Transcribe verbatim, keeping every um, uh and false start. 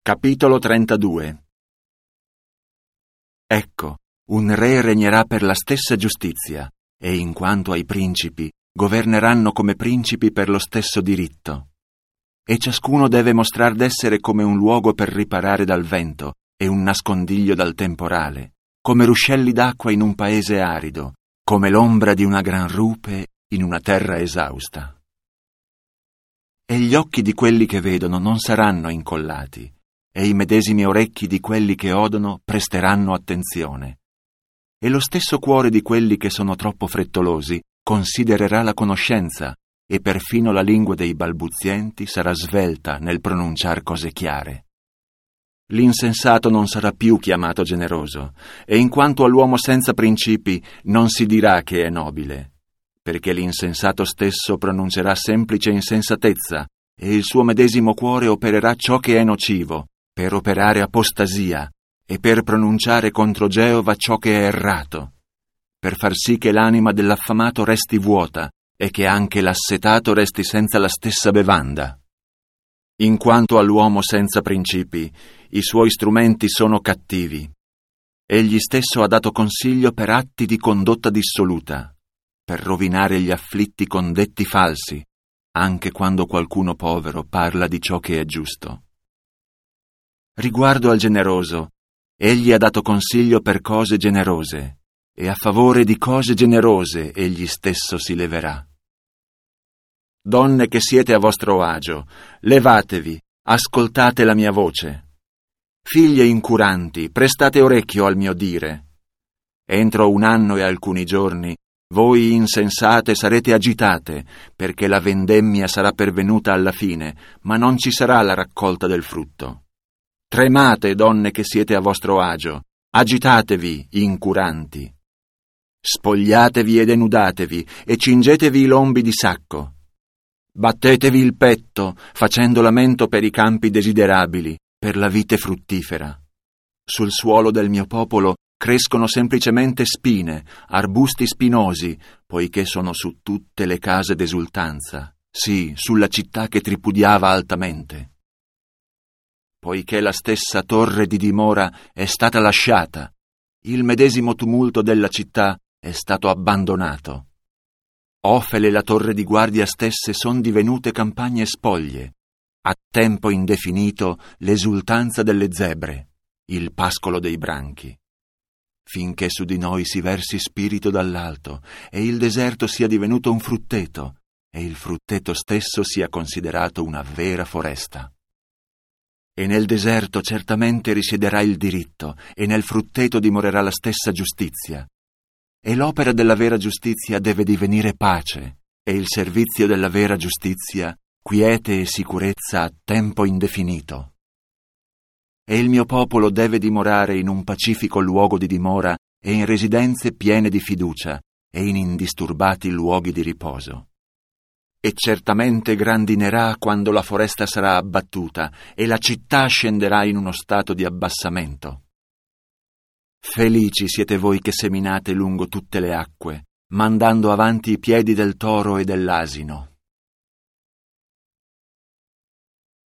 Capitolo trentadue. Ecco, un re regnerà per la stessa giustizia, e in quanto ai principi, governeranno come principi per lo stesso diritto. E ciascuno deve mostrar d'essere come un luogo per riparare dal vento e un nascondiglio dal temporale, come ruscelli d'acqua in un paese arido, come l'ombra di una gran rupe in una terra esausta. E gli occhi di quelli che vedono non saranno incollati, e i medesimi orecchi di quelli che odono presteranno attenzione. E lo stesso cuore di quelli che sono troppo frettolosi considererà la conoscenza, e perfino la lingua dei balbuzienti sarà svelta nel pronunciar cose chiare. L'insensato non sarà più chiamato generoso, e in quanto all'uomo senza principi non si dirà che è nobile, perché l'insensato stesso pronuncerà semplice insensatezza, e il suo medesimo cuore opererà ciò che è nocivo, per operare apostasia, e per pronunciare contro Geova ciò che è errato, per far sì che l'anima dell'affamato resti vuota, e che anche l'assetato resti senza la stessa bevanda. In quanto all'uomo senza principi, i suoi strumenti sono cattivi. Egli stesso ha dato consiglio per atti di condotta dissoluta, per rovinare gli afflitti con detti falsi, anche quando qualcuno povero parla di ciò che è giusto. Riguardo al generoso, egli ha dato consiglio per cose generose, e a favore di cose generose egli stesso si leverà. Donne che siete a vostro agio, levatevi, ascoltate la mia voce. Figlie incuranti, prestate orecchio al mio dire. Entro un anno e alcuni giorni, voi insensate sarete agitate, perché la vendemmia sarà pervenuta alla fine, ma non ci sarà la raccolta del frutto. Tremate, donne che siete a vostro agio, agitatevi, incuranti. Spogliatevi e denudatevi, e cingetevi i lombi di sacco. Battetevi il petto, facendo lamento per i campi desiderabili, per la vite fruttifera. Sul suolo del mio popolo crescono semplicemente spine, arbusti spinosi, poiché sono su tutte le case d'esultanza, sì, sulla città che tripudiava altamente. Poiché la stessa torre di dimora è stata lasciata, il medesimo tumulto della città è stato abbandonato. Ofele e la torre di guardia stesse son divenute campagne spoglie, a tempo indefinito l'esultanza delle zebre, il pascolo dei branchi. Finché su di noi si versi spirito dall'alto e il deserto sia divenuto un frutteto e il frutteto stesso sia considerato una vera foresta. E nel deserto certamente risiederà il diritto e nel frutteto dimorerà la stessa giustizia. E l'opera della vera giustizia deve divenire pace e il servizio della vera giustizia quiete e sicurezza a tempo indefinito. E il mio popolo deve dimorare in un pacifico luogo di dimora e in residenze piene di fiducia e in indisturbati luoghi di riposo. E certamente grandinerà quando la foresta sarà abbattuta e la città scenderà in uno stato di abbassamento. Felici siete voi che seminate lungo tutte le acque, mandando avanti i piedi del toro e dell'asino.